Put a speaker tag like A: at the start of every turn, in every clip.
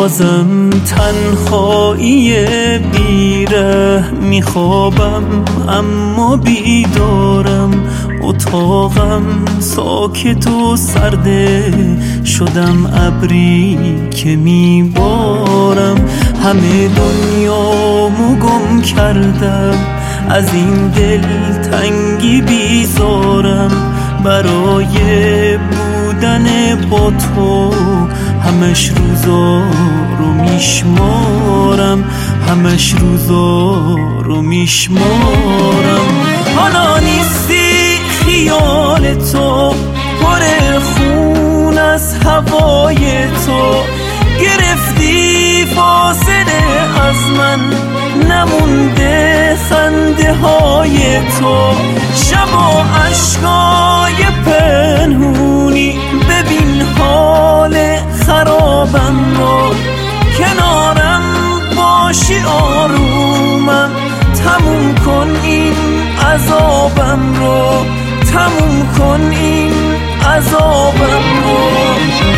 A: بازم تنهایی بیره میخوابم اما بیدارم، اتاقم ساکت و سرده، شدم ابری که میبارم. همه دنیامو گم کردم، از این دل تنگی بیزارم. برای بودن با تو همش روزا رو میشمارم، همش روزا رو میشمارم. حالا نیستی خیال تو، پر خون از هوای تو، گرفتی فاصله از من، نمونده خنده های تو. شب و عشقای پنهونی، ببین حال خرابم رو، کنارم باشی آرومم، تموم کن این عذابم رو، تموم کن این عذابم رو.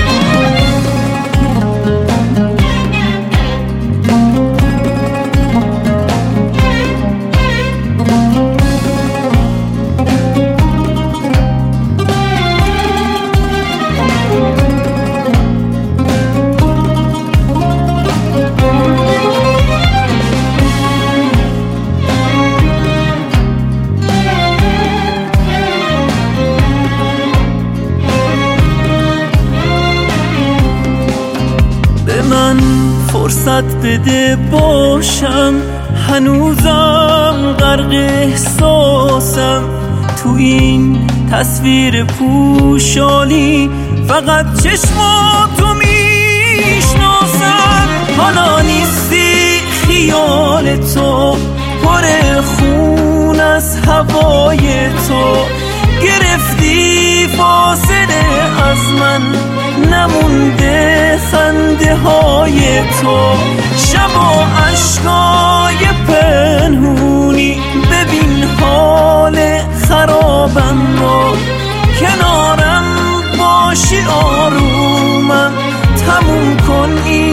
A: من فرصت بده باشم، هنوزم غرق احساسم، تو این تصویر پوشالی فقط چشماتو میشناسم. حالا نیستی خیال تو، پر خون از هوای تو، گرفتی فاصله از من، نمونده خنده های تو. شب و عشقای پنهونی، ببین حال خرابم رو، کنارم باشی آرومم، تموم کن این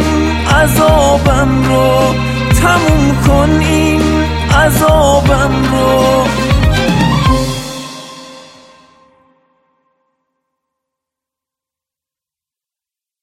A: عذابم رو، تموم کن این عذابم رو.